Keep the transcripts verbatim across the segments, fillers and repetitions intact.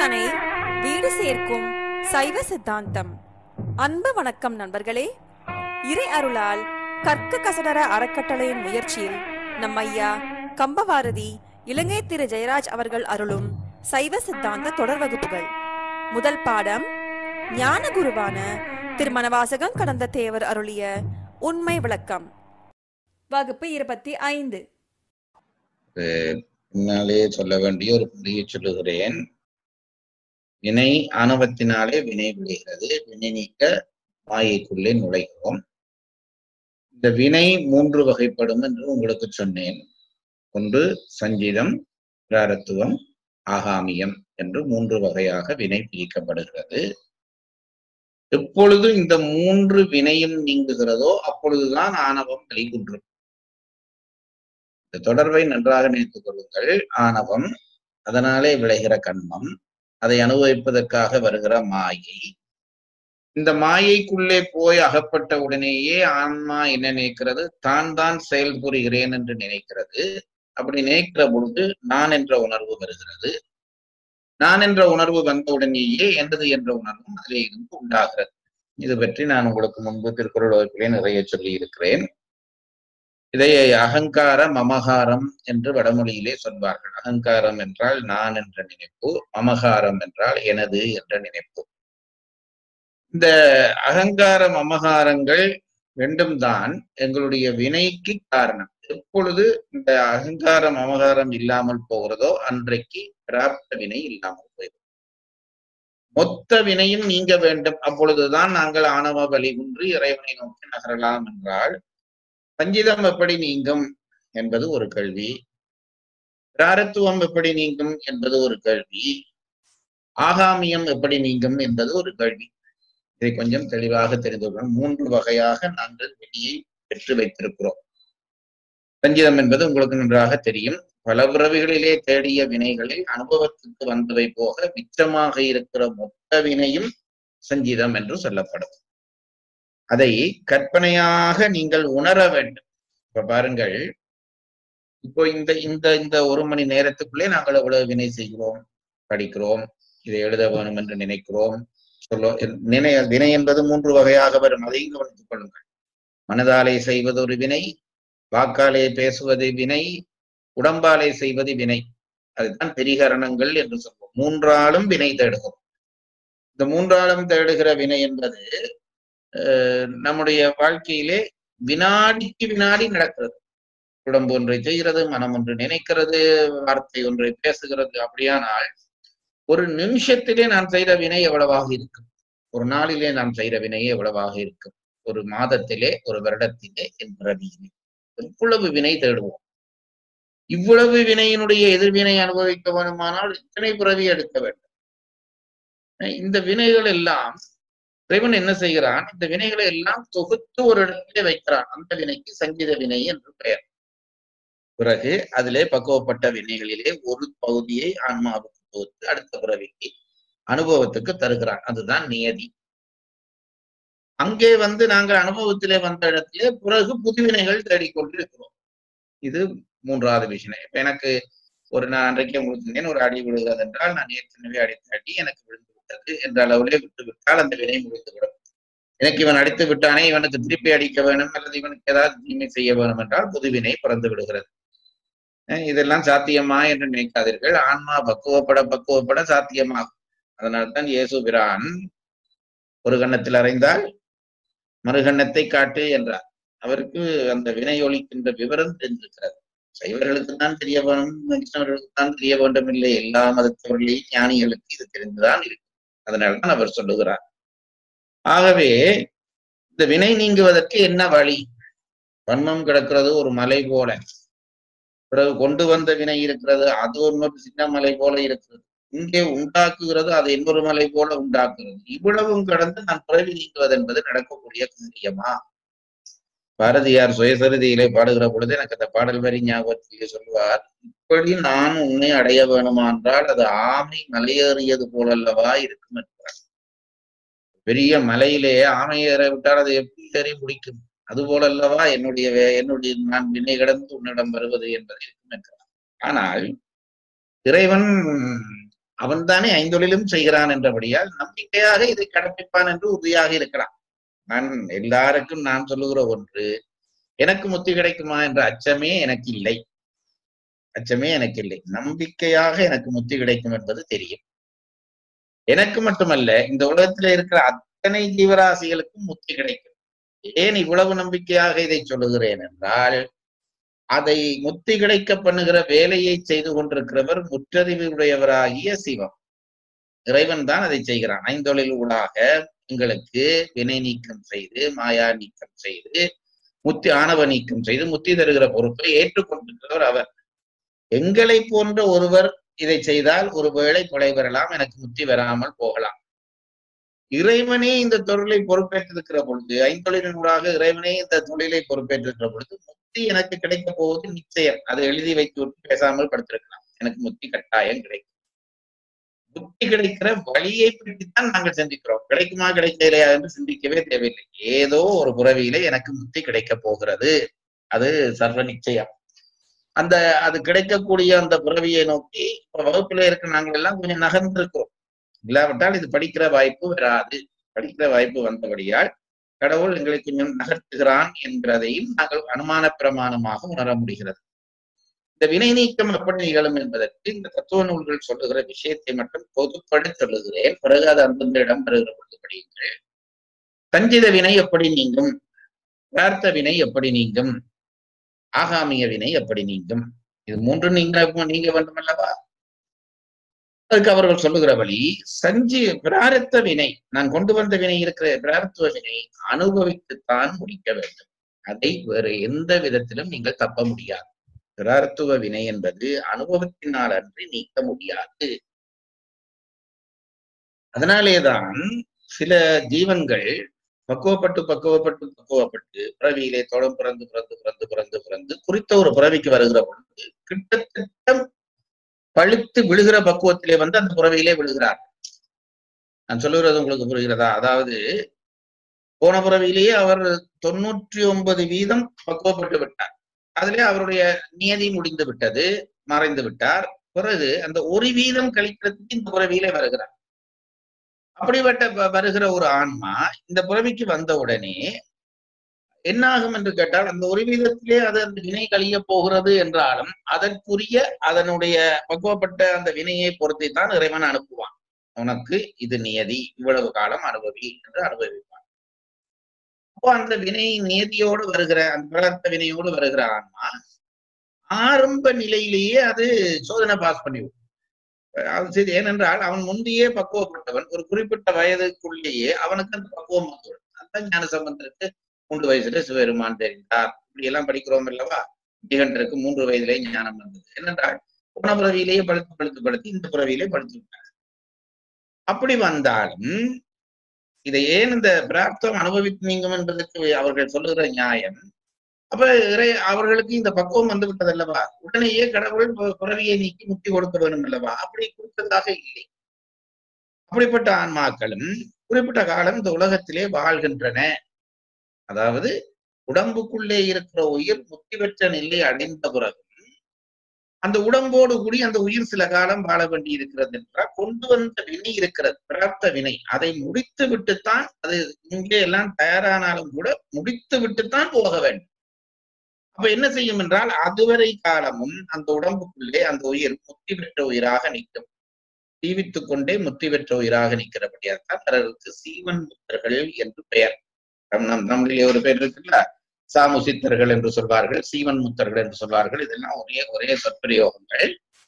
தனை வீடு சேர்க்கும் சைவ சித்தாந்தம். அன்பு வணக்கம் நண்பர்களே. இறை அருளால் கற்க கசடர அறக்கட்டளையின் முயற்சியில் நம் ஐயா கம்பவாரதி இலங்கை திரு ஜெயராஜ் அவர்கள் அருளும் சைவ சித்தாந்த தொடர் வகுப்புகள். முதல் பாடம் ஞான குருவான திருமணவாசகம் கடந்த தேவர் அருளிய உண்மை விளக்கம். வகுப்பு இருபத்தி ஐந்து. முன்னாலே சொல்ல வேண்டிய ஒரு புதிய சொல்லுகிறேன். வினை ஆணவத்தினாலே வினை விளைகிறது. வினை நீக்க மாயைக்குள்ளே நுழைகிறோம். இந்த வினை மூன்று வகைப்படும் என்று உங்களுக்கு சொன்னேன். ஒன்று சஞ்சிதம், பிராரத்துவம், ஆகாமியம் என்று மூன்று வகையாக வினை பிரிக்கப்படுகிறது. எப்பொழுது இந்த மூன்று வினையும் நீங்குகிறதோ அப்பொழுதுதான் ஆணவம் வெளிக்குன்றும். இந்த தொடர்பை நன்றாக நினைத்துக் கொள்ளுங்கள். ஆணவம், அதனாலே விளைகிற கண்மம், அதை அனுபவிப்பதற்காக வருகிற மாயை. இந்த மாயைக்குள்ளே போய் அகப்பட்ட உடனேயே ஆன்மா என்ன நினைக்கிறது? தான் தான் செயல் புரிகிறேன் என்று நினைக்கிறது. அப்படி நினைக்கிற பொழுது நான் என்ற உணர்வு வருகிறது. நான் என்ற உணர்வு வந்த உடனேயே எனது என்ற உணர்வும் அதிலே இருந்து உண்டாகிறது. இது பற்றி நான் உங்களுக்கு முன்பு திருக்குறள் வகுப்பிலே நிறைய சொல்லி இருக்கிறேன். இதை அகங்கார மமகாரம் என்று வடமொழியிலே சொல்வார்கள். அகங்காரம் என்றால் நான் என்ற நினைப்பு, மமகாரம் என்றால் எனது என்ற நினைப்பு. இந்த அகங்கார மமகாரங்கள் ரெண்டும் தான் எங்களுடைய வினைக்கு காரணம். எப்பொழுது இந்த அகங்கார மமகாரம் இல்லாமல் போகிறதோ அன்றைக்கு பிராப்த வினை இல்லாமல் போயிடும். மொத்த வினையும் நீங்க வேண்டும். அப்பொழுதுதான் நாங்கள் ஆணவ வழிகுன்று இறைவனை நோக்கி நகரலாம் என்றால், சஞ்சிதம் எப்படி நீங்கும் என்பது ஒரு கேள்வி. பிராரத்துவம் எப்படி நீங்கும் என்பது ஒரு கேள்வி. ஆகாமியம் எப்படி நீங்கும் என்பது ஒரு கேள்வி. இதை கொஞ்சம் தெளிவாக தெரிந்து கொள்ளணும். மூன்று வகையாக நாங்கள் வினையை பெற்று வைத்திருக்கிறோம். சஞ்சிதம் என்பது உங்களுக்கு நன்றாக தெரியும். பல பிறவிகளிலே தேடிய வினைகளில் அனுபவத்துக்கு வந்தவை போக மிச்சமாக இருக்கிற மொத்த வினையும் சஞ்சிதம் என்று சொல்லப்படும். அதை கற்பனையாக நீங்கள் உணர வேண்டும். இப்ப பாருங்கள், இப்போ இந்த இந்த இந்த ஒரு மணி நேரத்துக்குள்ளே நாங்கள் எவ்வளவு வினை செய்கிறோம், படிக்கிறோம், இதை எழுத வேணும் என்று நினைக்கிறோம். சொல்ல நினை வினை என்பது மூன்று வகையாக வரும். அதையும் கவனித்துக் கொள்ளுங்கள். மனதாலே செய்வது ஒரு வினை, வாக்காலே பேசுவது வினை, உடம்பாலே செய்வது வினை. அதுதான் திரிகரணங்கள் என்று சொல்வோம். மூன்றாலும் வினை தேடுகிறோம். இந்த மூன்றாலும் தேடுகிற வினை என்பது நம்முடைய வாழ்க்கையிலே வினாடிக்கு வினாடி நடக்கிறது. உடம்பு ஒன்றை செய்கிறது, மனம் ஒன்று நினைக்கிறது, வார்த்தை ஒன்றை பேசுகிறது. அப்படியானால் ஒரு நிமிஷத்திலே நான் செய்த வினை எவ்வளவாக இருக்கும்? ஒரு நாளிலே நான் செய்த வினையே எவ்வளவாக இருக்கும்? ஒரு மாதத்திலே, ஒரு வருடத்திலே, என் பிறவியிலே எவ்வளவு வினை தேடுவோம். இவ்வளவு வினையினுடைய எதிர்வினை அனுபவிக்க வேண்டுமானால் இத்தனை பிறவி எடுக்க வேண்டும். இந்த வினைகள் எல்லாம் இறைவன் என்ன செய்கிறான்? இந்த வினைகளை எல்லாம் தொகுத்து ஒரு இடத்திலே வைக்கிறான். அந்த வினைக்கு சங்கீத வினை என்று பெயர். பிறகு அதிலே பக்குவப்பட்ட வினைகளிலே ஒரு பகுதியை ஆன்மாவுக்கு தொகுத்து அடுத்த பிறவிக்கு அனுபவத்துக்கு தருகிறான். அதுதான் நியதி. அங்கே வந்து நாங்கள் அனுபவத்திலே வந்த இடத்திலே பிறகு புதுவினைகள் தேடிக்கொண்டிருக்கிறோம். இது மூன்றாவது விஷயம். இப்ப எனக்கு ஒரு நான் அன்றைக்கே முடிந்தேன், ஒரு அடி விழுகிறது என்றால் நான் ஏற்கனவே அடித்த அடி எனக்கு விழுந்து விட்டது என்ற அளவிலே விட்டு விட்டால் அந்த வினை முடிந்துவிடும். எனக்கு இவன் அடித்து விட்டானே, இவனுக்கு திருப்பி அடிக்க வேணும் அல்லது இவனுக்கு ஏதாவது தீமை செய்ய வேணும் என்றால் புதுவினை பிறந்து விடுகிறது. இதெல்லாம் சாத்தியமா என்று நினைக்காதீர்கள். ஆன்மா பக்குவப்பட பக்குவப்பட சாத்தியமாகும். அதனால்தான் இயேசு பிரான் ஒரு கன்னத்தில் அறைந்தால் மறுகன்னத்தை காட்டு என்றார். அவருக்கு அந்த வினை ஒழிக்கின்ற விவரம் தெரிந்திருக்கிறது. சைவர்களுக்கு தான் தெரிய வேணும், வைஷ்ணவர்களுக்கு தான் தெரிய வேண்டும் இல்லை, எல்லா மதத்தவர்களையும் ஞானிகளுக்கு இது தெரிந்துதான் இருக்கு. அதனால்தான் அவர் சொல்லுகிறார். ஆகவே இந்த வினை நீங்குவதற்கு என்ன வழி? வன்மம் கிடக்கிறது ஒரு மலை போல. பிறகு கொண்டு வந்த வினை இருக்கிறது, அது ஒரு சின்ன மலை போல இருக்கிறது. இங்கே உண்டாக்குகிறது, அது இன்னொரு மலை போல உண்டாக்குகிறது. இவ்வளவும் கடந்து நான் பிறவி நீங்குவது என்பது நடக்கக்கூடிய காரியமா? பாரதியார் சுயசரிதியிலே பாடுகிற பொழுது எனக்கு அந்த பாடல் வரி ஞாபகத்திலே சொல்லுவார், இப்படி நான் உன்னை அடைய வேணுமா என்றால் அது ஆமை மலையேறியது போலல்லவா இருக்கும் என்றார். பெரிய மலையிலே ஆமை ஏற விட்டால் அதை எப்படி ஏறி முடிக்கும்? அது போலல்லவா என்னுடைய என்னுடைய நான் வினை கடந்து உன்னிடம் வருவது என்பது இருக்கும் என்றார். ஆனால் இறைவன் அவன் தானே ஐந்தொழிலும் செய்கிறான் என்றபடியால் நம்பிக்கையாக இதை கடைப்பிடிப்பான் என்று உறுதியாக இருக்கலாம். நான் எல்லாருக்கும் நான் சொல்லுகிற ஒன்று, எனக்கு முத்தி கிடைக்குமா என்ற அச்சமே எனக்கு இல்லை. அச்சமே எனக்கு இல்லை. நம்பிக்கையாக எனக்கு முத்தி கிடைக்கும் என்பது தெரியும். எனக்கு மட்டுமல்ல, இந்த உலகத்துல இருக்கிற அத்தனை ஜீவராசிகளுக்கும் முத்தி கிடைக்கும். ஏன் இவ்வளவு நம்பிக்கையாக இதை சொல்லுகிறேன் என்றால், அதை முத்தி கிடைக்க பண்ணுகிற வேலையை செய்து கொண்டிருக்கிறவர் முற்றறிவுடையவராகிய சிவம். இறைவன் தான் அதை செய்கிறான். ஐந்தொழில் ஊடாக எங்களுக்கு வினை நீக்கம் செய்து, மாயா நீக்கம் செய்து, முத்தி ஆணவ நீக்கம் செய்து முத்தி தருகிற பொறுப்பை ஏற்றுக்கொண்டிருக்கிறவர் அவர். எங்களை போன்ற ஒருவர் இதை செய்தால் ஒருவேளை கொலை பெறலாம், எனக்கு முத்தி வராமல் போகலாம். இறைவனே இந்த தொழிலை பொறுப்பேற்றிருக்கிற பொழுது, ஐந்தொழிலின் ஊடாக இறைவனே இந்த தொழிலை பொறுப்பேற்றிருக்கிற பொழுது முத்தி எனக்கு கிடைக்க போவது நிச்சயம். அதை எழுதி வைத்து விட்டு பேசாமல் படுத்திருக்கலாம். எனக்கு முத்தி கட்டாயம் கிடைக்கும். முத்தி கிடைக்கிற வழியை பற்றித்தான் நாங்கள் சிந்திக்கிறோம். கிடைக்குமா கிடைக்கலையா என்று சிந்திக்கவே தேவையில்லை. ஏதோ ஒரு புறவியிலே எனக்கு முத்தி கிடைக்க போகிறது, அது சர்வ நிச்சயம். அந்த அது கிடைக்கக்கூடிய அந்த புறவியை நோக்கி இப்ப வகுப்பில இருக்கிற நாங்கள் எல்லாம் கொஞ்சம் நகர்ந்திருக்கிறோம். இல்லாவிட்டால் இது படிக்கிற வாய்ப்பு வராது. படிக்கிற வாய்ப்பு வந்தபடியால் கடவுள் எங்களை கொஞ்சம் நகர்த்துகிறான் என்கிறதையும் நாங்கள் அனுமான பிரமாணமாக உணர முடிகிறது. இந்த வினை நீக்கம் எப்படி நிகழும் என்பதற்கு இந்த தத்துவ நூல்கள் சொல்லுகிற விஷயத்தை மட்டும் பொதுப்படி சொல்லுகிறேன். பிறகு அது அந்தந்த இடம் பெறுகிற பொழுது படியுங்கள். சஞ்சித வினை எப்படி நீங்கும், பிரார்த்த வினை எப்படி நீங்கும், ஆகாமிய வினை எப்படி நீங்கும், இது மூன்று நீங்க நீங்க வேண்டும் அல்லவா? அதுக்கு அவர்கள் சொல்லுகிற வழி, சஞ்சி பிராரத்த வினை, நான் கொண்டு வந்த வினை இருக்கிற பிராரத்துவ வினை அனுபவித்துத்தான் முடிக்க வேண்டும். அதை வேறு எந்த விதத்திலும் நீங்கள் தப்ப முடியாது. பிராரத்துவ வினை என்பது அனுபவத்தினால் அன்றி நீக்க முடியாது. அதனாலேதான் சில ஜீவன்கள் பக்குவப்பட்டு பக்குவப்பட்டு பக்குவப்பட்டு பிறவியிலே தோளம் பிறந்து பிறந்து பிறந்து பிறந்து பிறந்து குறித்த ஒரு பிறவிக்கு வருகிற பொழுது கிட்டத்தட்ட பழுத்து விழுகிற பக்குவத்திலே வந்து அந்த புறவியிலே விழுகிறார். நான் சொல்லுகிறது உங்களுக்கு புரிகிறதா? அதாவது போன புறவியிலேயே அவர் தொண்ணூற்றி ஒன்பது வீதம் பக்குவப்பட்டு விட்டார். அதிலே அவருடைய நியதி முடிந்து விட்டது, மறைந்து விட்டார். பிறகு அந்த ஒரு வீதம் கழிக்கிறதுக்கு இந்த புறவியிலே வருகிறார். அப்படிப்பட்ட வருகிற ஒரு ஆன்மா இந்த புறவிக்கு வந்த உடனே என்ன ஆகும் என்று கேட்டால், அந்த ஒரு வீதத்திலே அது அந்த வினை கழிய போகிறது என்றாலும் அதற்குரிய அதனுடைய பக்குவப்பட்ட அந்த வினையை பொறுத்தை தான் இறைவன் அனுப்புவான். உனக்கு இது நியதி, இவ்வளவு காலம் அனுபவி என்று அனுபவிப்பான். அப்போ அந்த வினை நியதியோடு வருகிற அந்த பிரார்த்த வினையோடு வருகிற ஆன்மா ஆரம்ப நிலையிலேயே அது சோதனை பாஸ் பண்ணிவிடும். அது சரி, ஏனென்றால் அவன் முந்தையே பக்குவப்பட்டவன். ஒரு குறிப்பிட்ட வயதுக்குள்ளேயே அவனுக்கு அந்த பக்குவம் வந்துவிடும். அந்த ஞான சம்பந்தருக்கு மூன்று வயசுல சிவபெருமான் தெரிந்தார், இப்படி எல்லாம் படிக்கிறோம் அல்லவா? நிகண்டருக்கு மூன்று வயதிலே ஞானம் வந்தது. என்னென்றால் போன பிறவியிலேயே படுத்து படுத்து படுத்து இந்த பிறவியிலே படுத்து விட்டார். அப்படி வந்தாலும் இதை ஏன் இந்த பிராப்தம் அனுபவித்து நீங்கும் என்பதற்கு அவர்கள் சொல்லுகிற நியாயம், அப்ப இறை அவர்களுக்கு இந்த பக்குவம் வந்து விட்டது அல்லவா, உடனேயே கடவுள் பிறவியை நீக்கி முக்தி கொடுக்க வேண்டும் அல்லவா? அப்படி கொடுத்ததாக இல்லை. அப்படிப்பட்ட ஆன்மாக்களும் குறிப்பிட்ட காலம் இந்த உலகத்திலே வாழ்கின்றன. அதாவது உடம்புக்குள்ளே இருக்கிற உயிர் முக்தி பெற்ற நிலை அடைந்த பிறகு அந்த உடம்போடு கூடி அந்த உயிர் சில காலம் வாழ வேண்டி இருக்கிறது என்றால் கொண்டு வந்த வினை இருக்கிறது, பிராப்த வினை. அதை முடித்து விட்டுத்தான், அது இங்கே எல்லாம் தயாரானாலும் கூட முடித்து விட்டுத்தான் போக வேண்டும். அப்ப என்ன செய்யும் என்றால் அதுவரை காலமும் அந்த உடம்புக்குள்ளே அந்த உயிர் முக்தி பெற்ற உயிராக நிற்கும். ஜீவித்துக் கொண்டே முக்தி பெற்ற உயிராக நிற்கிறபடியால்தான் அவர்களுக்கு சீவன் முத்தர்கள் என்று பெயர். நம் நம்மளிலே ஒரு பேர் இருக்குல்ல, சாமுசித்தர்கள் என்று சொல்வார்கள், சீவன் முத்தர்கள் என்று சொல்வார்கள். இதெல்லாம் ஒரே ஒரே சொற்பிரயோகங்கள்.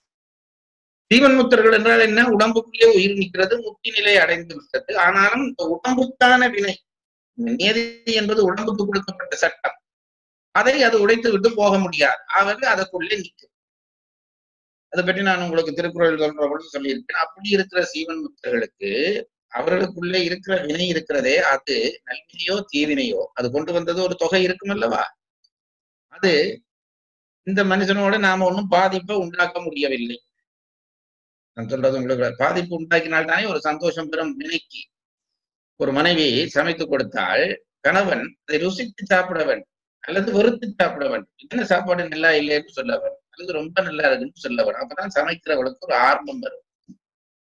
சீவன் முத்தர்கள் என்றால் என்ன? உடம்புக்குள்ளே உயிர் நிற்கிறது, முக்தி நிலை அடைந்து விட்டது. ஆனாலும் இந்த உடம்புக்கான வினை, நியதி என்பது உடம்புக்கு கொடுக்கப்பட்ட சட்டம், அதை அது உடைத்து விட்டு போக முடியாது. ஆகவே அதற்குள்ளே நிற்கும். அதை பற்றி நான் உங்களுக்கு திருக்குறள் சொல்ற பொழுது சொல்லியிருக்கேன். அப்படி இருக்கிற சீவன் முத்தர்களுக்கு அவர்களுக்குள்ளே இருக்கிற வினை இருக்கிறதே, அது நல்வினையோ தீவினையோ அது கொண்டு வந்தது ஒரு தொகை இருக்கும் அல்லவா? அது இந்த மனுஷனோட நாம ஒன்றும் பாதிப்பை உண்டாக்க முடியவில்லை. நான் சொல்றது உங்களுக்கு, பாதிப்பு உண்டாக்கினால்தானே ஒரு சந்தோஷம் பெறும் வினைக்கு. ஒரு மனைவி சமைத்து கொடுத்தால் கணவன் அதை ருசித்து சாப்பிட வேண்டும் அல்லது வெறுத்து சாப்பிட வேண்டும். என்ன சாப்பாடு நல்லா இல்லைன்னு சொல்ல வேண்டும் அல்லது ரொம்ப நல்லா இருக்குன்னு சொல்ல வேண்டும். அப்பதான் சமைக்கிறவளுக்கு ஒரு ஆர்வம் வரும்.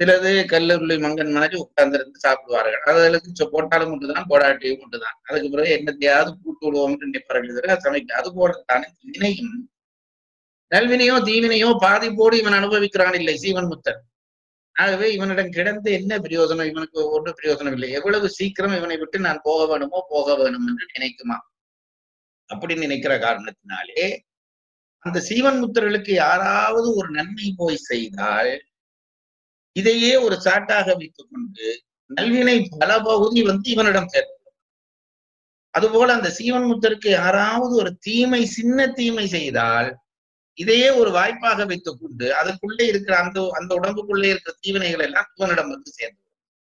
சிலது கல்லூரி மங்கன் மாதிரி உட்கார்ந்திருந்து சாப்பிடுவார்கள். அதுகளுக்கு போட்டாலும் உண்டுதான், போடாட்டியும் உண்டுதான். அதுக்கு பிறகு என்னத்தையாவது கூட்டு விடுவோம் நினைப்பார்கள், சமைக்க. அது போலத்தானே வினையும் நல்வினையோ தீவினையோ பாதிப்போடு இவன் அனுபவிக்கிறான் இல்லை சீவன் முத்தன். ஆகவே இவனிடம் கிடந்து என்ன பிரயோஜனம்? இவனுக்கு ஒன்றும் பிரயோஜனம் இல்லை. எவ்வளவு சீக்கிரம் இவனை விட்டு நான் போக வேணுமோ போக வேணும் என்று நினைக்குமா? அப்படி நினைக்கிற காரணத்தினாலே அந்த சீவன் முத்தர்களுக்கு யாராவது ஒரு நன்மை போய் செய்தால் இதையே ஒரு சாட்டாக வைத்துக் கொண்டு நல்வினை பல பகுதி வந்து இவனிடம் சேர்க்கும். அதுபோல அந்த சீவன் முத்தருக்கு யாராவது ஒரு தீமை, சின்ன தீமை செய்தால் இதையே ஒரு வாய்ப்பாக வைத்துக் கொண்டு அதுக்குள்ளே இருக்கிற அந்த அந்த உடம்புக்குள்ளே இருக்கிற தீவினைகள் எல்லாம் இவனிடம் வந்து சேர்ந்து.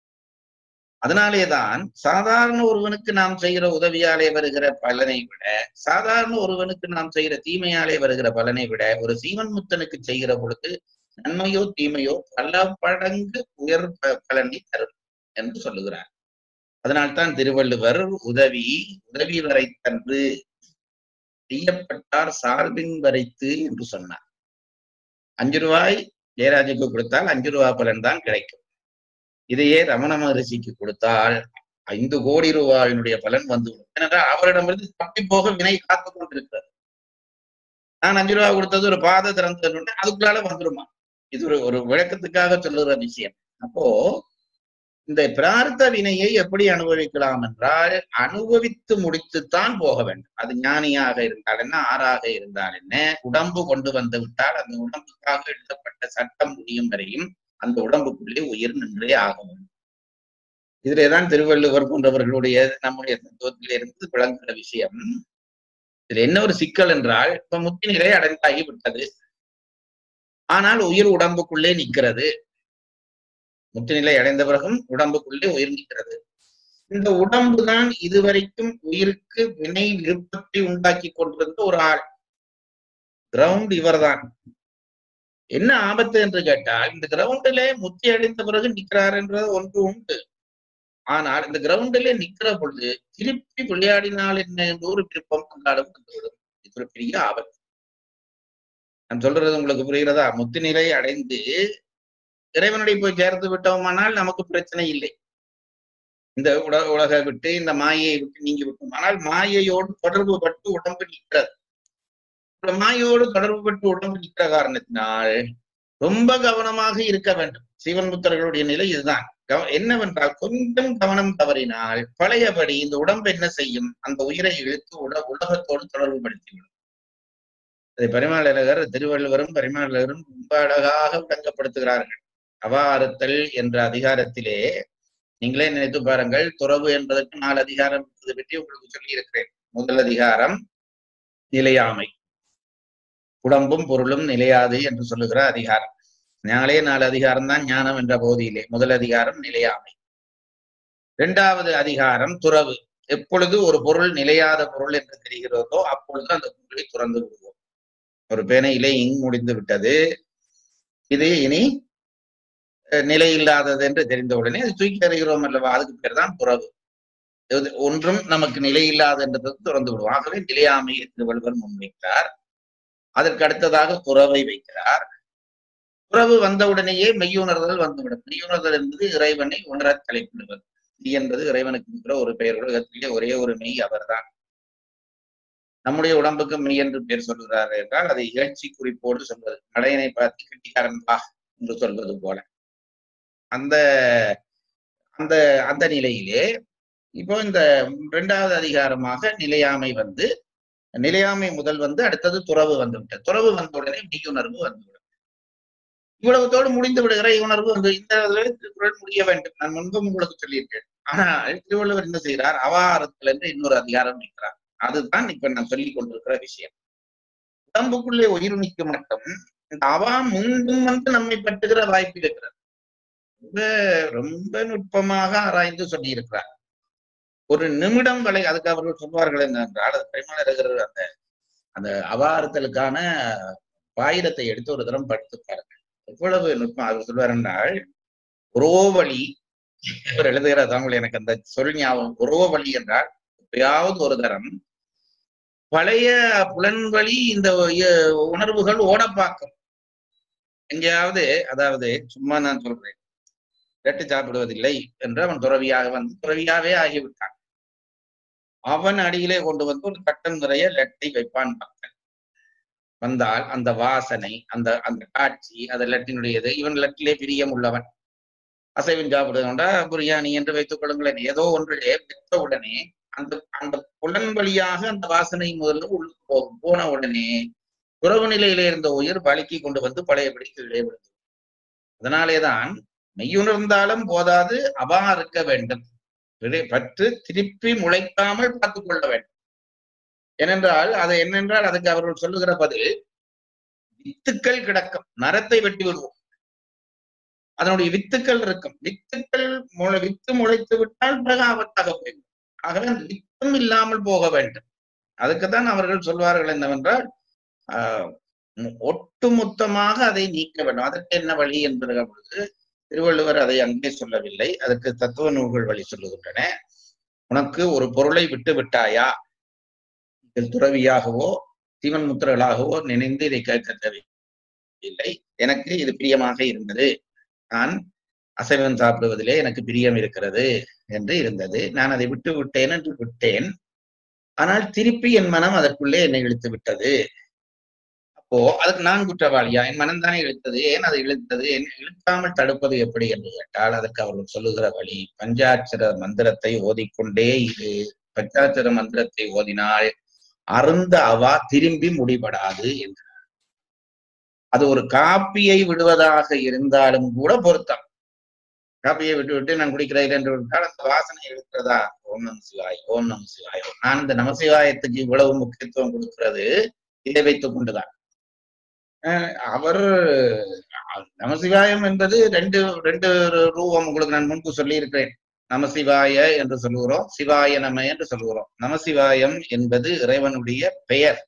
அதனாலேதான் சாதாரண ஒருவனுக்கு நாம் செய்கிற உதவியாலே வருகிற பலனை விட, சாதாரண ஒருவனுக்கு நாம் செய்கிற தீமையாலே வருகிற பலனை விட ஒரு சீவன் முத்தனுக்கு செய்கிற பொழுது நன்மையோ தீமையோ பல படங்கு உயர் பலனை தரும் என்று சொல்லுகிறார். அதனால்தான் திருவள்ளுவர் உதவி உதவி வரைத்தன்று செய்யப்பட்டார் சார்பின் வரைத்து என்று சொன்னார். அஞ்சு ரூபாய் ஜெயராஜுக்கு கொடுத்தால் அஞ்சு ரூபாய் பலன் தான் கிடைக்கும். இதையே ரமண மகரிஷிக்கு கொடுத்தால் ஐந்து கோடி ரூபாயினுடைய பலன் வந்துவிடும். ஏனென்றால் அவரிடமிருந்து தப்பி போக வினை காத்து கொண்டிருக்கிறது. நான் அஞ்சு ரூபாய் கொடுத்தது ஒரு பாதை திறந்து அதுக்குள்ளால வந்துருமா? இது ஒரு ஒரு விளக்கத்துக்காக சொல்லுகிற விஷயம். அப்போ இந்த பிரார்த்த வினையை எப்படி அனுபவிக்கலாம் என்றால் அனுபவித்து முடித்துத்தான் போக வேண்டும். அது ஞானியாக இருந்தால் என்ன, ஆறாக இருந்தால் என்ன, உடம்பு கொண்டு வந்து விட்டால் அந்த உடம்புக்காக எழுதப்பட்ட சட்டம் முடியும் வரையும் அந்த உடம்புக்குள்ளே உயிர் நின்றே ஆக வேண்டும். இதிலேதான் திருவள்ளுவர் போன்றவர்களுடைய நம்முடைய தத்துவத்திலே இருந்து விளங்குகிற விஷயம். இதுல என்ன ஒரு சிக்கல் என்றால், இப்ப முத்தி நிலை அடைந்தாகி விட்டது, ஆனால் உயிர் உடம்புக்குள்ளே நிற்கிறது. முற்றுநிலை அடைந்த பிறகும் உடம்புக்குள்ளே உயிர் நிற்கிறது. இந்த உடம்பு தான் இதுவரைக்கும் உயிருக்கு வினை விருப்பத்தை உண்டாக்கி கொண்டிருந்த ஒரு ஆள். கிரவுண்ட் இவர் தான். என்ன ஆபத்து என்று கேட்டால், இந்த கிரவுண்டிலே முத்தி அடைந்த பிறகு நிற்கிறார் என்றது ஒன்று உண்டு. ஆனால் இந்த கிரவுண்டிலே நிற்கிற பொழுது திருப்பி விளையாடினால் என்ன என்ற ஒரு விருப்பம் கொண்டாடும் வந்துவிடும். இது ஒரு பெரிய ஆபத்து. நான் சொல்றது உங்களுக்கு புரிகிறதா? முத்து நிலை அடைந்து இறைவனுடைய போய் சேர்த்து விட்டோமானால் நமக்கு பிரச்சனை இல்லை. இந்த உல உலக விட்டு இந்த மாயையை விட்டு நீங்கி விட்டோம். ஆனால் மாயையோடு தொடர்பு பட்டு உடம்பு நிற்கிறது. மாயோடு தொடர்பு பட்டு உடம்பு நிற்கிற காரணத்தினால் ரொம்ப கவனமாக இருக்க வேண்டும். சிவன் புத்தர்களுடைய நிலை இதுதான். என்னவென்றால் கொஞ்சம் கவனம் தவறினால் பழையபடி இந்த உடம்பு என்ன செய்யும்? அந்த உயிரை இழுத்து உட உலகத்தோடு தொடர்பு படுத்திவிடும். அதை பரிமாளகர் திருவள்ளுவரும் பரிமாளகரும் ரொம்ப அழகாக விளங்கப்படுத்துகிறார்கள். அவா அறுத்தல் என்ற அதிகாரத்திலே நீங்களே நினைத்து பாருங்கள். துறவு என்பதற்கு நாலு அதிகாரம் பற்றி உங்களுக்கு சொல்லி இருக்கிறேன். முதல் அதிகாரம் நிலையாமை, உடம்பும் பொருளும் நிலையாது என்று சொல்லுகிற அதிகாரம். நாளே நாலு அதிகாரம் தான் ஞானம் என்ற போதியிலே. முதல் அதிகாரம் நிலையாமை. இரண்டாவது அதிகாரம் துறவு. எப்பொழுது ஒரு பொருள் நிலையாத பொருள் என்று தெரிகிறதோ அப்பொழுது அந்த பொருளை துறந்து விடுவோம். ஒரு பேனையிலே இங் முடிந்து விட்டது, இது இனி நிலை இல்லாதது என்று தெரிந்தவுடனே அது தூக்கி எறிகிறோம் அல்லவா? அதுக்கு பேர் தான் துறவு. ஒன்றும் நமக்கு நிலை இல்லாத என்றது துறந்து விடுவோம். ஆகவே நிலையாமையை திருவள்ளுவர் முன்வைக்கிறார். அதற்கு அடுத்ததாக துறவை வைக்கிறார். துறவு வந்தவுடனேயே மெய்யுணர்தல் வந்துவிடும். மெய்யுணர்தல் என்பது இறைவனை உணர தலைப்பிடுவது. மெய் என்பது இறைவனுக்கு இருக்கிற ஒரு பெயர். உலகத்திலே ஒரே ஒரு மெய் அவர்தான். நம்முடைய உடம்புக்கு மெய் என்று பெயர் சொல்கிறார் என்றால் அதை இகழ்ச்சி குறிப்போடு சொல்வது. மடையனை பார்த்து கெட்டிக்காரன் வா என்று சொல்வது போல. அந்த அந்த அந்த நிலையிலே இப்போ இந்த இரண்டாவது அதிகாரமாக நிலையாமை வந்து, நிலையாமை முதல் வந்து அடுத்தது துறவு வந்துவிட்டது. துறவு வந்த உடனே மெய்யுணர்வு வந்துவிடும். இவ்வளவுத்தோடு முடிந்து விடுகிற உணர்வு வந்து இந்த திருக்குறள் முடிய வேண்டும். நான் முன்பும் உங்களுக்கு சொல்லியிருக்கேன். ஆனால் திருவள்ளுவர் என்ன செய்கிறார்? அவாரத்தில் என்று இன்னொரு அதிகாரம் வைக்கிறார். அதுதான் இப்ப நான் சொல்லிக் கொண்டிருக்கிற விஷயம். உடம்புக்குள்ளே உயிர் நிற்க மட்டும் இந்த அவா முன்பும் வந்து நம்மை பட்டுகிற வாய்ப்பு இருக்கிறது. ரொம்ப ரொம்ப நுட்பமாக ஆராய்ந்து சொல்லி இருக்கிறார். ஒரு நிமிடம் வரை அதுக்கு அவர்கள் சொல்வார்கள் என்னென்றால், அது பரிமாணர் அந்த அந்த அவாரத்தலுக்கான பாயிரத்தை எடுத்து ஒரு தரம் படித்து பாருங்கள். எவ்வளவு நுட்பம் அவர் சொல்வார் என்றால், உறவழி இவர் எழுதுகிற தமிழ் எனக்கு அந்த சொல் ஞாபகம். உறவழி என்றால் எப்பயாவது ஒரு தரம் பழைய புலன்வழி இந்த உணர்வுகள் ஓட பார்க்கும் எங்கேயாவது. அதாவது சும்மா நான் சொல்றேன், லட்டு சாப்பிடுவதில்லை என்று அவன் துறவியாக வந்து துறவியாவே ஆகிவிட்டான். அவன் அடியிலே கொண்டு வந்து ஒரு கட்டம் நிறைய லட்டை வைப்பான். மக்கள் வந்தால் அந்த வாசனை, அந்த அந்த காட்சி, அந்த லட்டினுடையது. இவன் லட்டிலே பிரியம் உள்ளவன். அசைவம் சாப்பிடுவா பிரியாணி என்று வைத்துக் கொள்ளுங்களேன். ஏதோ ஒன்றிலே பெற்ற உடனே அந்த அந்த புலன் வழியாக அந்த வாசனை முதல்ல உள்ளுக்கு போகும். போன உடனே துறவு நிலையிலே இருந்த உயிர் வலிக்கு கொண்டு வந்து பழையபடி கீழே விழுந்து. அதனாலேதான் மெய்யுணர்ந்தாலும் போதாது, அவா இருக்க வேண்டும். பற்று திருப்பி முளைக்காமல் பார்த்துக் கொள்ள வேண்டும். ஏனென்றால் அது என்னென்றால் அதுக்கு அவர்கள் சொல்லுகிற பதில், வித்துக்கள் கிடக்கும், மரத்தை வெட்டி விடுவோம், அதனுடைய வித்துக்கள் இருக்கும். வித்துக்கள் முளை வித்து முளைத்து விட்டால் பிறகு ஆபத்தாக போய்விடும். ஆகவே அந்த வித்தும் இல்லாமல் போக வேண்டும். அதுக்குத்தான் அவர்கள் சொல்வார்கள் என்னவென்றால், ஆஹ் ஒட்டுமொத்தமாக அதை நீக்க வேண்டும். அதற்கு என்ன வழி என்பது பொழுது திருவள்ளுவர் அதை அங்கே சொல்லவில்லை. அதற்கு தத்துவ நூல்கள் வழி சொல்லுகின்றன. உனக்கு ஒரு பொருளை விட்டு விட்டாயா, துறவியாகவோ தீவன் முத்திரர்களாகவோ நினைந்து இதை கேட்க தேவையில்லை. எனக்கு இது பிரியமாக இருந்தது, நான் அசைவம் சாப்பிடுவதிலே எனக்கு பிரியம் இருக்கிறது என்று இருந்தது, நான் அதை விட்டு விட்டேன் என்று விட்டேன். ஆனால் திருப்பி என் மனம் அதற்குள்ளே என்னை இழுத்து விட்டது. அப்போ அதுக்கு நான் குற்றவாளியா? என் மனம் தானே இழுத்தது. ஏன் அதை இழுத்தது? என்னை இழுக்காமல் தடுப்பது எப்படி என்று கேட்டால் அதற்கு அவர்கள் சொல்லுகிற வழி, பஞ்சாட்சர மந்திரத்தை ஓதிக்கொண்டே இரு. பஞ்சாட்சர மந்திரத்தை ஓதினால் அருந்த அவா திரும்பி முடிபடாது என்றார். அது ஒரு காப்பியை விடுவதாக இருந்தாலும் கூட பொருத்தம். காப்பியை விட்டு விட்டு நான் குடிக்கிறேன் என்று விட்டால் அந்த வாசனை இருக்கிறதா? ஓம் நம சிவாய், ஓம் நம சிவாய். நான் இந்த நமசிவாயத்துக்கு இவ்வளவு முக்கியத்துவம் கொடுக்கிறது இதை வைத்துக் கொண்டுதான். அவர் நமசிவாயம் என்பது ரெண்டு ரெண்டு ரூபம் உங்களுக்கு நான் முன்பு சொல்லி இருக்கிறேன். நமசிவாய என்று சொல்லுகிறோம், சிவாய நம என்று சொல்லுகிறோம். நமசிவாயம் என்பது இறைவனுடைய பெயர்,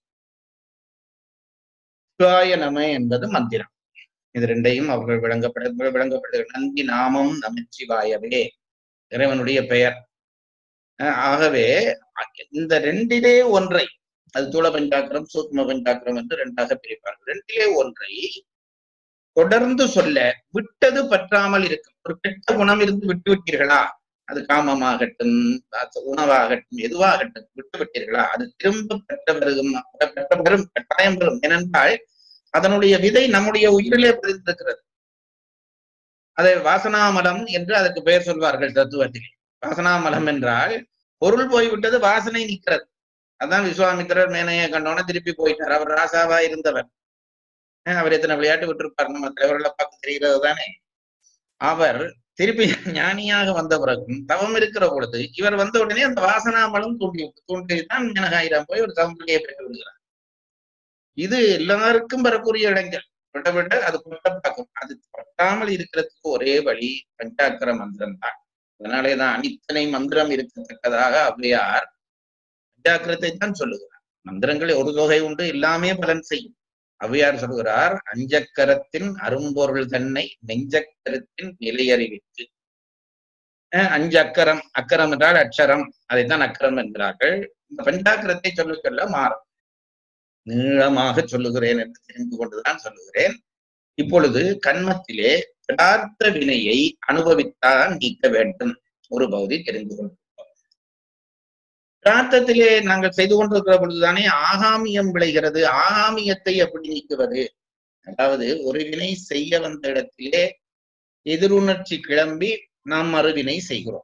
சிவாய நம என்பது மந்திரம். இது ரெண்டையும் அவர்கள் விளங்கப்பட விளங்கப்பட நந்தி நாமம் நமச்சிவாயவே இறைவனுடைய பெயர். ஆகவே இந்த ரெண்டிலே ஒன்றை, அது தூள பஞ்சாக்கரம் சூக்ம பஞ்சாக்கரம் என்று ரெண்டாக பிரிப்பார்கள். ரெண்டிலே ஒன்றை தொடர்ந்து சொல்ல விட்டது பற்றாமல் இருக்கும். ஒரு கெட்ட குணம் இருந்து விட்டு விட்டீர்களா, அது காமமாகட்டும் உணவாகட்டும் எதுவாகட்டும் விட்டு விட்டீர்களா, அது திரும்ப பெற்ற பெருகும் பெற்ற பெரும் கட்டாயம் பெறும். ஏனென்றால் அதனுடைய விதை நம்முடைய உயிரிலே பதிந்திருக்கிறது. அதை வாசனாமலம் என்று அதற்கு பெயர் சொல்வார்கள் தத்துவத்திலே. வாசனாமலம் என்றால் பொருள் போய்விட்டது, வாசனை நிற்கிறது. அதான் விஸ்வாமித்திரர் மேனையை கண்டோன்னு திருப்பி போயிட்டார். அவர் ராசாவா இருந்தவர். அவர் எத்தனை விளையாட்டு விட்டுருப்பார், நம்ம தலைவர்களை பார்க்க தெரிகிறது தானே. அவர் திருப்பி ஞானியாக வந்த பிறகும் தவம் இருக்கிற பொழுது இவர் வந்த உடனே அந்த வாசனாமலம் தூண்டி தூண்டிதான் ஞானகாயிரம் போய் ஒரு தவம்பிள்ளையை பெற்று விடுகிறார். இது எல்லாருக்கும் வரக்கூடிய இடங்கள். விட விட அது பட்டாக்கும். அது பட்டாமல் இருக்கிறதுக்கு ஒரே வழி பஞ்சாக்கர மந்திரம் தான். அதனாலேதான் இத்தனை மந்திரம் இருக்கத்தக்கதாக ஔவையார் பஞ்சாக்கரத்தை தான் சொல்லுகிறார். மந்திரங்கள் ஒரு தொகை உண்டு, எல்லாமே பலன் செய்யும். ஔவையார் சொல்கிறார், அஞ்சக்கரத்தின் அரும்பொருள் தன்னை நெஞ்சக்கரத்தின் நிலையறிவித்து. அஞ்சு அக்கரம், அக்கரம் என்றால் அக்ஷரம், அதைத்தான் அக்கரம் என்கிறார்கள். இந்த பஞ்சாக்கரத்தை சொல்ல சொல்ல மாறும். நீளமாக சொல்லுகிறேன் என்று தெரிந்து கொண்டுதான் சொல்லுகிறேன். இப்பொழுது கண்மத்திலே பிரார்த்த வினையை அனுபவித்தான் நீக்க வேண்டும். ஒரு பகுதி தெரிந்து கொள்கிறோம். பிரார்த்தத்திலே நாங்கள் செய்து கொண்டிருக்கிற பொழுதுதானே ஆகாமியம் விளைகிறது. ஆகாமியத்தை எப்படி நீக்குவது? அதாவது ஒரு வினை செய்ய வந்த இடத்திலே எதிர்உணர்ச்சி கிளம்பி நாம் மறுவினை செய்கிறோம்.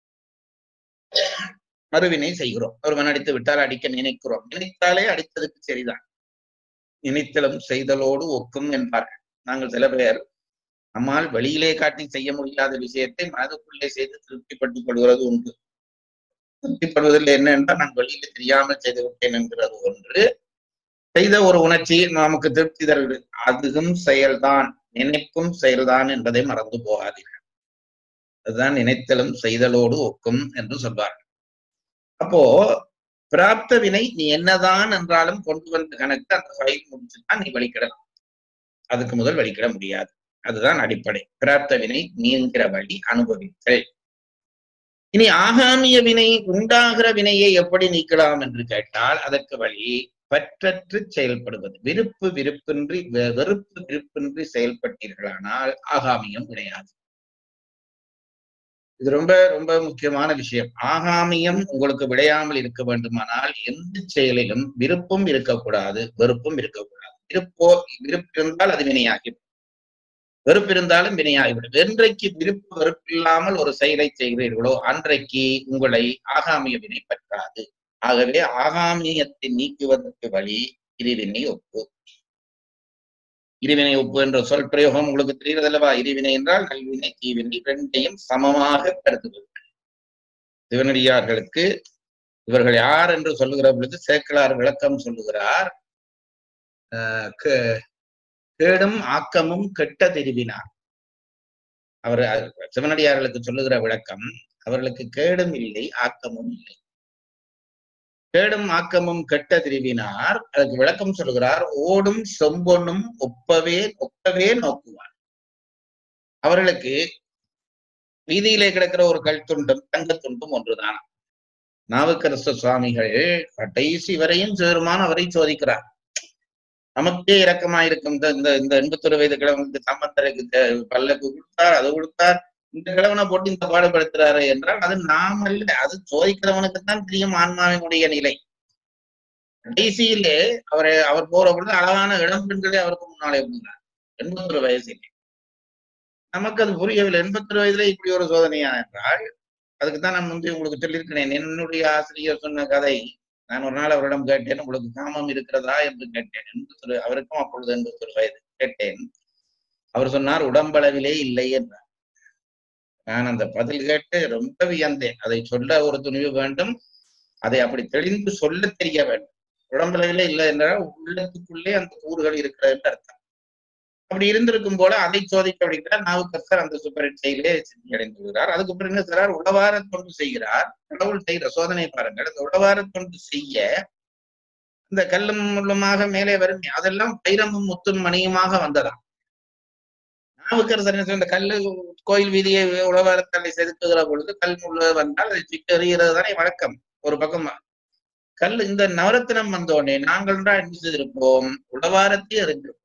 மறுவினை செய்கிறோம். ஒருவன் அடித்து விட்டால் அடிக்க நினைக்கிறோம். நினைத்தாலே அடித்ததுக்கு சரிதான். நினைத்தலும் செய்தலோடு ஒக்கும் என்பார்கள். நாங்கள் சில பேர் நம்மால் வெளியிலே காட்டி செய்ய முடியாத விஷயத்தை மனதுக்குள்ளே செய்து திருப்திப்பட்டுக் கொள்கிறது உண்டு. திருப்திப்படுவதில் என்ன என்றால் நான் வெளியில தெரியாமல் செய்து விட்டேன் என்கிறது ஒன்று. செய்த ஒரு உணர்ச்சி நமக்கு திருப்தி தருகிறது. அதுவும் செயல்தான், நினைக்கும் செயல்தான் என்பதை மறந்து போகாதீர்கள். அதுதான் நினைத்தலும் செய்தலோடு ஒக்கும் என்று சொல்வார்கள். அப்போ பிராப்த வினை நீ என்னதான் என்றாலும் கொண்டு வந்த கணக்கு அந்த ஃபைல் முடிச்சுதான் நீ வழிக்கிடலாம். அதுக்கு முதல் வழிக்கிட முடியாது. அதுதான் அடிப்படை. பிராப்த வினை நீங்கிற வழி அனுபவித்தல். இனி ஆகாமிய வினை, உண்டாகிற வினையை எப்படி நீக்கலாம் என்று கேட்டால் அதற்கு வழி பற்றற்று செயல்படுவது. விருப்பு விருப்பின்றி வெறுப்பு விருப்பின்றி செயல்பட்டீர்களானால் ஆகாமியம் கிடையாது. இது ரொம்ப ரொம்ப முக்கியமான விஷயம். ஆகாமியம் உங்களுக்கு விளையாமல் இருக்க வேண்டுமானால் எந்த செயலிலும் விருப்பம் இருக்கக்கூடாது, வெறுப்பும் இருக்கக்கூடாது. விருப்போ விருப்பு இருந்தால் அது வினையாகிவிடும், வெறுப்பு இருந்தாலும் வினையாகிவிடும். என்றைக்கு விருப்பு வெறுப்பு இல்லாமல் ஒரு செயலை செய்கிறீர்களோ அன்றைக்கு உங்களை ஆகாமிய வினை பற்றாது. ஆகவே ஆகாமியத்தை நீக்குவதற்கு வழி இருவினை ஒப்பு. இருவினை ஒப்பு என்ற சொல் பிரயோகம் உங்களுக்கு தெரிகிறதல்லவா? இருவினை என்றால் நல்வினை தீவினை இரண்டையும் சமமாக கருதுவது. சிவனடியார்களுக்கு இவர்கள் யார் என்று சொல்லுகிற பொழுது சேக்கிழார் விளக்கம் சொல்லுகிறார். அஹ் கேடும் ஆக்கமும் கெட்ட தெரிவினார். அவர் சிவனடியார்களுக்கு சொல்லுகிற விளக்கம், அவர்களுக்கு கேடும் இல்லை ஆக்கமும் இல்லை. கேடும் ஆக்கமும் கெட்ட திருவினார். அதுக்கு விளக்கம் சொல்கிறார். ஓடும் செம்பொன்னும் ஒப்பவே ஒப்பவே நோக்குவார். அவர்களுக்கு வீதியிலே கிடக்கிற ஒரு கல் துண்டும் தங்க துண்டும் ஒன்றுதான். நாவுக்கரசு சுவாமிகள் கடைசி வரையும் சேருமான் அவரை சோதிக்கிறார். நமக்கே இரக்கமாயிருக்கும் இந்த இந்த எண்பத்தொரு வயது கிழவனுக்கு சம்பந்தருக்கு பல்லக்கு கொடுத்தார், அது கொடுத்தார், இந்த கிழவனை போட்டு இந்த பாடுபடுத்துறாரு என்றால் அது நாம் அல்ல, அது சோதிக்கிறவனுக்குத்தான் தெரியும் ஆன்மாவினுடைய நிலை. கடைசியிலே அவரை அவர் போற பொழுது அழகான இளம் பெண்களே அவருக்கு முன்னாலே இருந்தார். எண்பத்தொரு வயசிலே நமக்கு அது புரியவில்லை. எண்பத்தொரு வயதுல இப்படி ஒரு சோதனையா என்றால் அதுக்குத்தான் நான் முந்தைய உங்களுக்கு சொல்லியிருக்கிறேன். என்னுடைய ஆசிரியர் சொன்ன கதை. நான் ஒரு நாள் அவரிடம் கேட்டேன், உங்களுக்கு காமம் இருக்கிறதா என்று கேட்டேன். எண்பத்தொரு அவருக்கும் அப்பொழுது எண்பத்தொரு வயது. கேட்டேன். அவர் சொன்னார் உடம்பளவிலே இல்லை என்றார். நான் அந்த பதில் கேட்டு ரொம்ப வியந்தேன். அதை சொல்ல ஒரு துணிவு வேண்டும், அதை அப்படி தெளிந்து சொல்ல தெரிய வேண்டும். உடம்பளவிலே இல்லை என்றால் உள்ளத்துக்குள்ளே அந்த கூறுகள் இருக்கிறது என்று அர்த்தம். அப்படி இருந்திருக்கும் போல அதை சோதிக்க அப்படிங்கிறார். நாவுக்கரசர் அந்த சுப்பரட்சையிலே சித்தி அடைந்து விடுகிறார். அதுக்கு பிறகு என்ன செய்கிறார்? உளவார தொண்டு செய்கிறார். கடவுள் செய்கிற சோதனை பாருங்கள். அந்த உளவார தொண்டு செய்ய இந்த கல்லும் முள்ளுமாக மேலே வரும், அதெல்லாம் வைரமும் முத்தும் மணியுமாக வந்ததாம். நாவுக்கரசர் இந்த கல்லு கோயில் வீதியை உழவாரத்தலை செதுக்குகிற பொழுது கல் முள்ள வந்தால் அதை சிக்கு எறிகிறது தானே வழக்கம். ஒரு பக்கம் கல் இந்த நவரத்தினம் வந்தோடனே நாங்கள் தான் என்ன செய்திருப்போம்? உழவாரத்தை அறிந்திருப்போம்.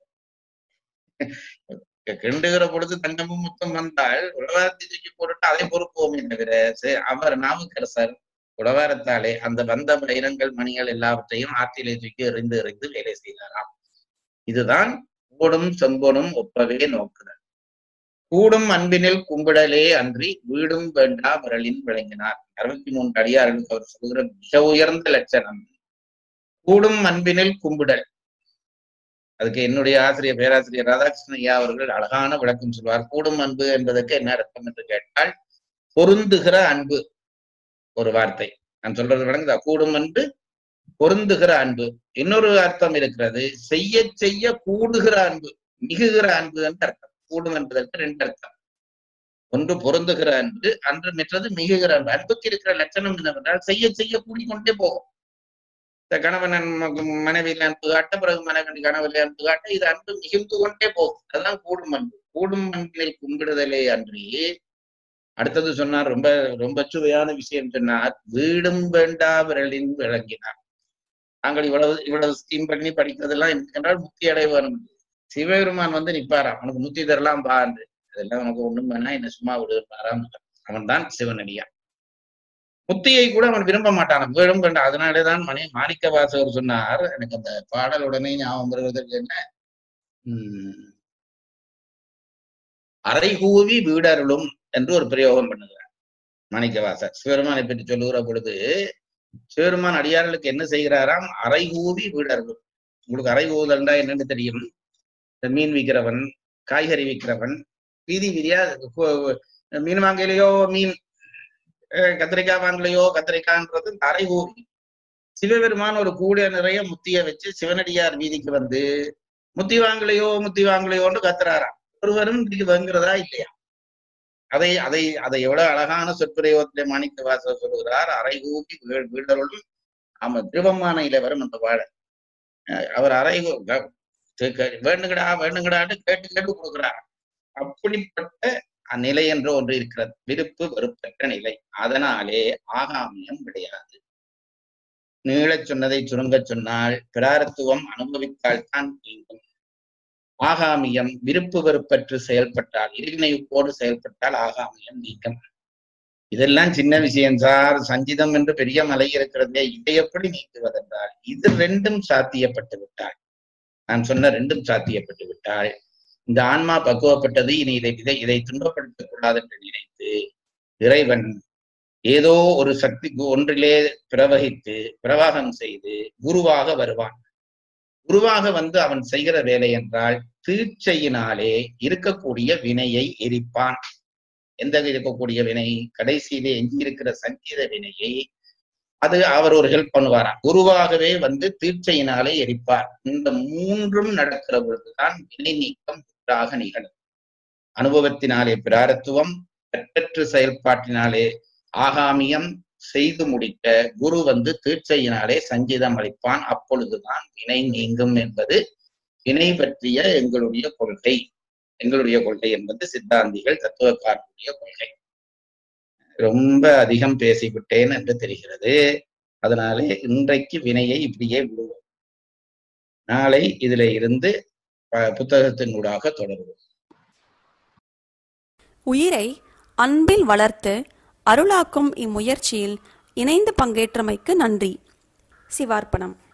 கிண்டுகிற பொழுது தங்கமும் முத்தம் வந்தால் உழவாரத்தை தூக்கி போட்டுட்டு அதை பொறுப்போமே தவிர அவர் நாவுக்கரசர் உழவாரத்தாலே அந்த வந்த வைரங்கள் மணிகள் எல்லாவற்றையும் ஆற்றிலே தூக்கி எறிந்து எறிந்து வேலை செய்தாராம். இதுதான் ஓடும் செம்பொனும் ஒப்பவே நோக்குதல். கூடும் அன்பினில் கும்பிடலே அன்றி வீடும் வேண்டா விரலின் விளங்கினார். அறுபத்தி மூன்று அடியார்களுக்கு அவர் சொல்கிற மிக உயர்ந்த லட்சணம் கூடும் அன்பினில் கும்பிடல். அதுக்கு என்னுடைய ஆசிரியர் பேராசிரியர் ராதாகிருஷ்ணன் ஐயா அவர்கள் அழகான விளக்கம் சொல்வார். கூடும் அன்பு என்பதற்கு என்ன அர்த்தம் என்று கேட்டால் பொருந்துகிற அன்பு. ஒரு வார்த்தை நான் சொல்றது விளங்குதா? கூடும் அன்பு, பொருந்துகிற அன்பு. இன்னொரு அர்த்தம் இருக்கிறது, செய்ய செய்ய கூடுகிற அன்பு, மிகுகிற அன்பு என்று அர்த்தம். கூடும் என்பதற்கு ரெண்டு அர்த்தம். ஒன்று பொருந்துகிற அன்பு, அன்று மற்றது மிகுகிற அன்பு. அன்புக்கு இருக்கிற லட்சணம் என்னவென்றால் செய்ய செய்ய கூடிக்கொண்டே போகும். இந்த கணவன் மனைவியில் அன்பு காட்ட, பிறகு மனைவி கணவனில் அன்பு காட்ட, இது அன்பு மிகுந்து கொண்டே போகும். அதுதான் கூடும் அன்பு. கூடும் அன்பில் கும்பிடுதலே அன்றி அடுத்தது சொன்னார். ரொம்ப ரொம்ப சுவையான விஷயம் சொன்னார். வீடும் வேண்டா விரலின் விளங்கினார். நாங்கள் இவ்வளவு இவ்வளவு ஸ்கீம் பண்ணி படிக்கிறதெல்லாம் என்றால் முக்தி அடைய வேணும். சிவபெருமான் வந்து நிப்பாராம், அவனுக்கு முத்தி தரலாம் பா என்று. அதெல்லாம் உனக்கு ஒண்ணும் வேணா என்ன சும்மா விடுவாராம். அவன் தான் சிவனடியான். முத்தியை கூட அவன் விரும்ப மாட்டான், வீடும் வேண்டாம். அதனாலேதான் மணி மாணிக்க வாசகர் சொன்னார். எனக்கு அந்த பாடல் உடனே ஞாபகம் வருவதற்கு என்ன, உம் அரைகூவி வீடருளும் என்று ஒரு பிரயோகம் பண்ணுகிறார் மாணிக்கவாசர். சிவபெருமானை பற்றி சொல்லுகிற பொழுது சிவபெருமான் அடியார்களுக்கு என்ன செய்கிறாராம்? அரைகூவி வீடருளும். உங்களுக்கு அரைகூதல்டா என்னன்னு தெரியும்? மீன் விற்கிறவன், காய்கறி விற்கிறவன் வீதி வீதியா மீன் வாங்கலையோ மீன், கத்திரிக்காய் வாங்கலையோ கத்திரிக்காய்ன்றது இந்த அரைகூவி. சிவபெருமான் ஒரு கூட நிறைய முத்திய வச்சு சிவனடியார் வீதிக்கு வந்து முத்தி வாங்கலையோ முத்தி வாங்கலையோன்னு கத்துறாராம். ஒருவரும் இன்னைக்கு வாங்குறதா இல்லையா? அதை அதை அதை எவ்வளவு அழகான சொற்பிரயோகத்திலே மாணிக்க வாசகர் சொல்லுகிறார். அரைகூவி வீடருளும். ஆமா, திருவம்மான இளவரம் அந்த பாட அவர் அரை வேண்டுங்கடா வேண்டுங்கடான்னு கேட்டு கேட்டு கொடுக்கிறார். அப்படிப்பட்ட நிலை என்று ஒன்று இருக்கிறது, விருப்பு வெறுப்பற்ற நிலை. அதனாலே ஆகாமியம் கிடையாது. நீளச் சொன்னதை சுருங்க சொன்னால் பிராரத்துவம் அனுபவித்தால்தான் நீங்கும். ஆகாமியம் விருப்பு வெறுப்பற்று செயல்பட்டால், இருவினையோடு செயல்பட்டால் ஆகாமியம் நீக்கம். இதெல்லாம் சின்ன விஷயம் சார், சஞ்சிதம் என்று பெரிய மலை இருக்கிறதே, இதை எப்படி நீக்குவதென்றால் இது ரெண்டும் சாத்தியப்பட்டு விட்டால், நான் சொன்ன ரெண்டும் சாத்தியப்பட்டு விட்டால், இந்த ஆன்மா பக்குவப்பட்டது, இனி இதை இதை இதை துன்பப்படுத்தக் கூடாது என்று நினைத்து இறைவன் ஏதோ ஒரு சக்தி ஒன்றிலே பிரவகித்து பிரவாகம் செய்து குருவாக வருவான். குருவாக வந்து அவன் செய்கிற வேலை என்றால் தீட்சையினாலே இருக்கக்கூடிய வினையை எரிப்பான். எந்த இருக்கக்கூடிய வினை? கடைசியிலே எஞ்சி இருக்கிற சங்கீத வினையை அது அவர் ஒரு ஹெல்ப் பண்ணுவாராம். குருவாகவே வந்து தீட்சையினாலே எரிப்பார். இந்த மூன்றும் நடக்கிற பொழுதுதான் வினை நீக்கம் முற்றாக நிகழும். அனுபவத்தினாலே பிராரத்துவம், கற்றற்று செயல்பாட்டினாலே ஆகாமியம் செய்து முடிக்க குரு வந்து தீட்சையினாலே சங்கீதம் அளிப்பான். அப்பொழுதுதான் வினை நீங்கும் என்பது வினை பற்றிய எங்களுடைய கொள்கை. எங்களுடைய கொள்கை என்பது சித்தாந்திகள் தத்துவக்காரர்களுடைய கொள்கை. ரொம்ப அதிகம் பேசிவிட்டேன் என்று தெரிகிறது. அதனாலே இன்றைக்கு வினையை இப்படியே விடுவோம். நாளை இதுல இருந்து புத்தகத்தினூடாக தொடருவோம். உயிரை அன்பில் வளர்த்து அருளாக்கும் இம்முயற்சியில் இணைந்து பங்கேற்றமைக்கு நன்றி. சிவார்ப்பணம்.